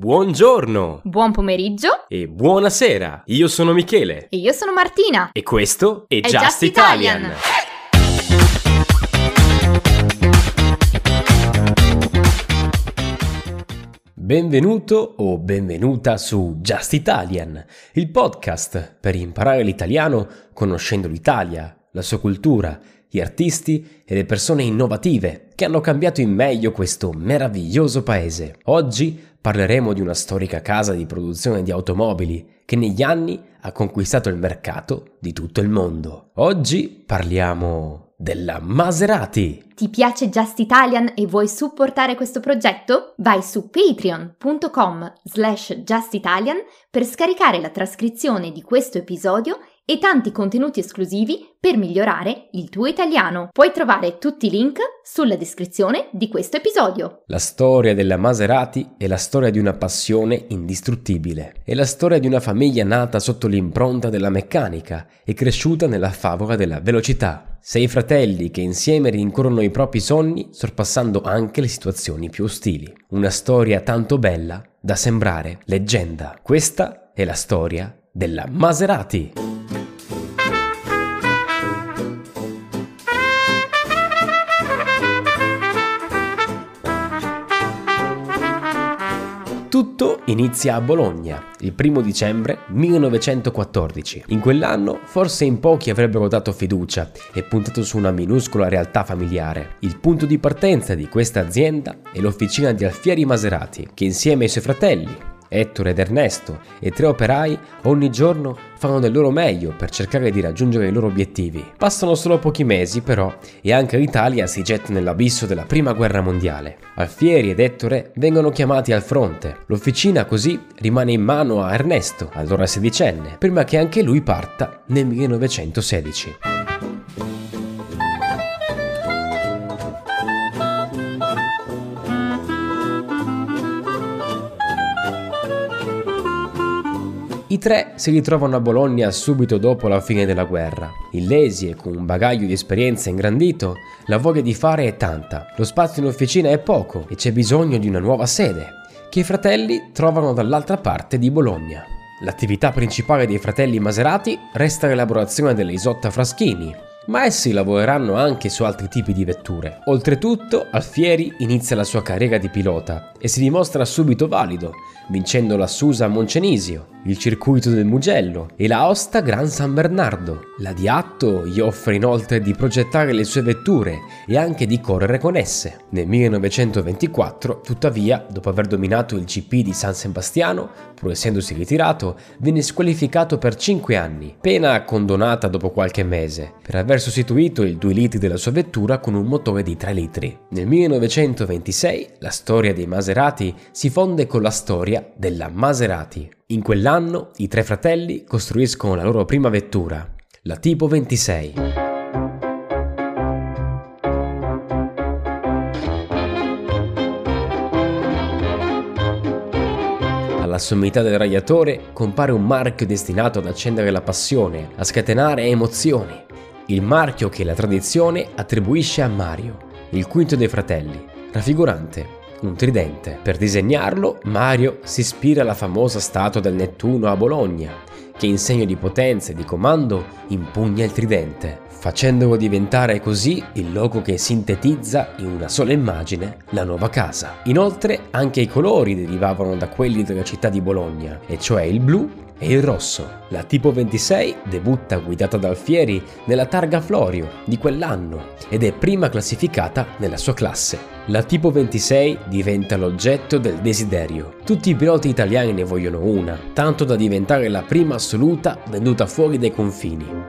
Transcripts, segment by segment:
Buongiorno! Buon pomeriggio! E buonasera! Io sono Michele. E io sono Martina. E questo è Just Just Italian. Italian! Benvenuto o benvenuta su Just Italian, il podcast per imparare l'italiano conoscendo l'Italia, la sua cultura, gli artisti e le persone innovative che hanno cambiato in meglio questo meraviglioso paese. Oggi parleremo di una storica casa di produzione di automobili che negli anni ha conquistato il mercato di tutto il mondo. Oggi parliamo della Maserati. Ti piace Just Italian e vuoi supportare questo progetto? Vai su patreon.com/justitalian per scaricare la trascrizione di questo episodio e tanti contenuti esclusivi per migliorare il tuo italiano. Puoi trovare tutti i link sulla descrizione di questo episodio. La storia della Maserati è la storia di una passione indistruttibile. È la storia di una famiglia nata sotto l'impronta della meccanica e cresciuta nella favola della velocità. 6 fratelli che insieme rincorrono i propri sogni, sorpassando anche le situazioni più ostili. Una storia tanto bella da sembrare leggenda. Questa è la storia della Maserati. Tutto inizia a Bologna, il 1 dicembre 1914. In quell'anno forse in pochi avrebbero dato fiducia e puntato su una minuscola realtà familiare. Il punto di partenza di questa azienda è l'officina di Alfieri Maserati, che insieme ai suoi fratelli, Ettore ed Ernesto, e 3 operai, ogni giorno fanno del loro meglio per cercare di raggiungere i loro obiettivi. Passano solo pochi mesi però e anche l'Italia si getta nell'abisso della Prima Guerra Mondiale. Alfieri ed Ettore vengono chiamati al fronte. L'officina così rimane in mano a Ernesto, allora sedicenne, prima che anche lui parta nel 1916. I 3 si ritrovano a Bologna subito dopo la fine della guerra. Illesi e con un bagaglio di esperienza ingrandito, la voglia di fare è tanta, lo spazio in officina è poco e c'è bisogno di una nuova sede, che i fratelli trovano dall'altra parte di Bologna. L'attività principale dei fratelli Maserati resta l'elaborazione delle Isotta Fraschini, ma essi lavoreranno anche su altri tipi di vetture. Oltretutto, Alfieri inizia la sua carriera di pilota e si dimostra subito valido, vincendo la Susa Moncenisio, il circuito del Mugello e la Aosta Gran San Bernardo. La Diatto gli offre inoltre di progettare le sue vetture e anche di correre con esse. Nel 1924, tuttavia, dopo aver dominato il GP di San Sebastiano, pur essendosi ritirato, venne squalificato per 5 anni, pena condonata dopo qualche mese, per aver sostituito il 2 litri della sua vettura con un motore di 3 litri. Nel 1926 la storia dei Maserati si fonde con la storia della Maserati. In quell'anno i 3 fratelli costruiscono la loro prima vettura, la Tipo 26. Alla sommità del radiatore compare un marchio destinato ad accendere la passione, a scatenare emozioni. Il marchio che la tradizione attribuisce a Mario, il quinto dei fratelli, raffigurante un tridente. Per disegnarlo, Mario si ispira alla famosa statua del Nettuno a Bologna, che in segno di potenza e di comando impugna il tridente, facendolo diventare così il logo che sintetizza in una sola immagine la nuova casa. Inoltre, anche i colori derivavano da quelli della città di Bologna, e cioè il blu e il rosso. La Tipo 26 debutta guidata da Alfieri nella Targa Florio di quell'anno ed è prima classificata nella sua classe. La Tipo 26 diventa l'oggetto del desiderio. Tutti i piloti italiani ne vogliono una, tanto da diventare la prima assoluta venduta fuori dai confini.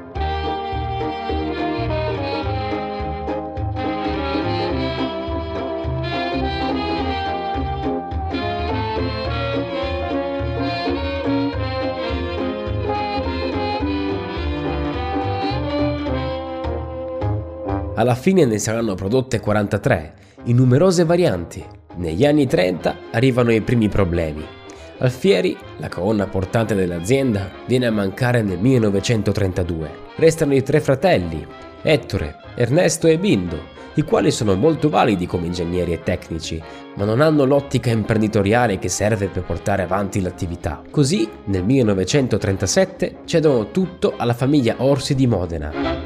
Alla fine ne saranno prodotte 43, in numerose varianti. Negli anni 30 arrivano i primi problemi. Alfieri, la colonna portante dell'azienda, viene a mancare nel 1932. Restano i 3 fratelli Ettore, Ernesto e Bindo, i quali sono molto validi come ingegneri e tecnici, ma non hanno l'ottica imprenditoriale che serve per portare avanti l'attività. Così, nel 1937, cedono tutto alla famiglia Orsi di Modena.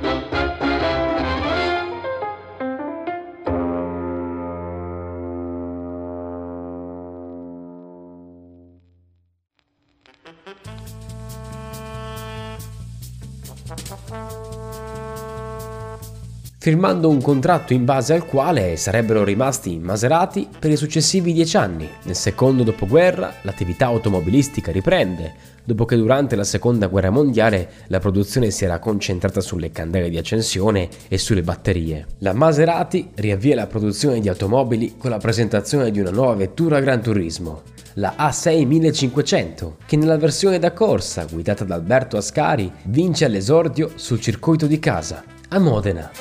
Firmando un contratto in base al quale sarebbero rimasti in Maserati per i successivi 10 anni. Nel secondo dopoguerra l'attività automobilistica riprende, dopo che durante la seconda guerra mondiale la produzione si era concentrata sulle candele di accensione e sulle batterie. La Maserati riavvia la produzione di automobili con la presentazione di una nuova vettura Gran Turismo, la A6 1500, che nella versione da corsa, guidata da Alberto Ascari, vince all'esordio sul circuito di casa, a Modena.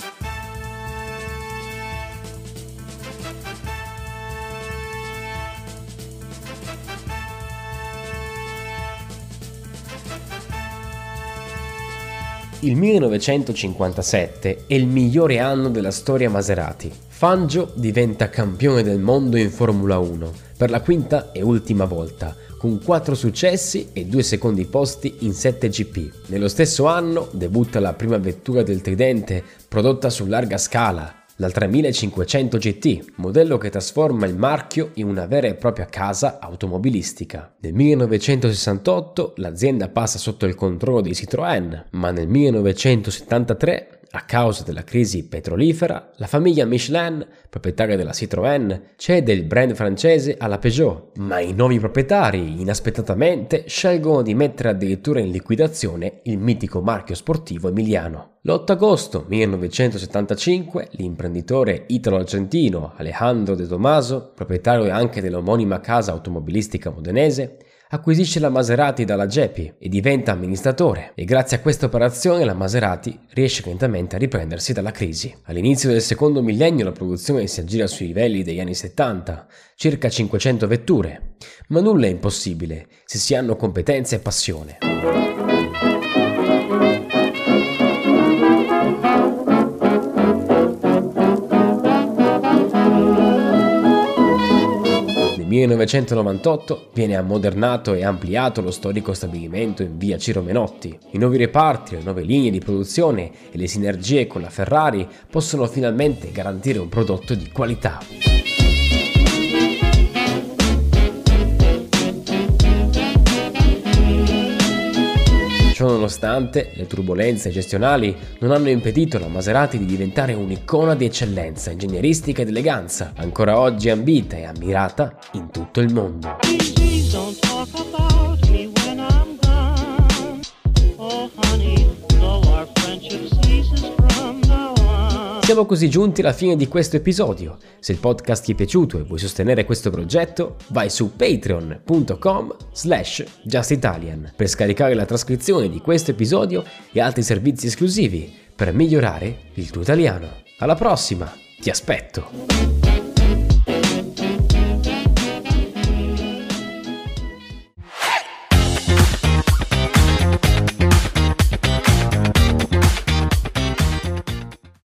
Il 1957 è il migliore anno della storia Maserati. Fangio diventa campione del mondo in Formula 1 per la quinta e ultima volta, con 4 successi e 2 secondi posti in 7 GP. Nello stesso anno debutta la prima vettura del tridente prodotta su larga scala, la 3500 GT, modello che trasforma il marchio in una vera e propria casa automobilistica. Nel 1968 l'azienda passa sotto il controllo di Citroën, ma nel 1973, a causa della crisi petrolifera, la famiglia Michelin, proprietaria della Citroën, cede il brand francese alla Peugeot, ma i nuovi proprietari, inaspettatamente, scelgono di mettere addirittura in liquidazione il mitico marchio sportivo emiliano. L'8 agosto 1975 l'imprenditore italo-argentino Alejandro De Tomaso, proprietario anche dell'omonima casa automobilistica modenese, acquisisce la Maserati dalla Geppi e diventa amministratore, e grazie a questa operazione la Maserati riesce lentamente a riprendersi dalla crisi. All'inizio del secondo millennio la produzione si aggira sui livelli degli anni 70, circa 500 vetture, ma nulla è impossibile se si hanno competenze e passione. Nel 1998 viene ammodernato e ampliato lo storico stabilimento in via Ciro Menotti. I nuovi reparti, le nuove linee di produzione e le sinergie con la Ferrari possono finalmente garantire un prodotto di qualità. Ciononostante, le turbolenze gestionali non hanno impedito alla Maserati di diventare un'icona di eccellenza ingegneristica ed eleganza, ancora oggi ambita e ammirata in tutto il mondo. Siamo così giunti alla fine di questo episodio. Se il podcast ti è piaciuto e vuoi sostenere questo progetto, vai su patreon.com/justitalian per scaricare la trascrizione di questo episodio e altri servizi esclusivi per migliorare il tuo italiano. Alla prossima, ti aspetto!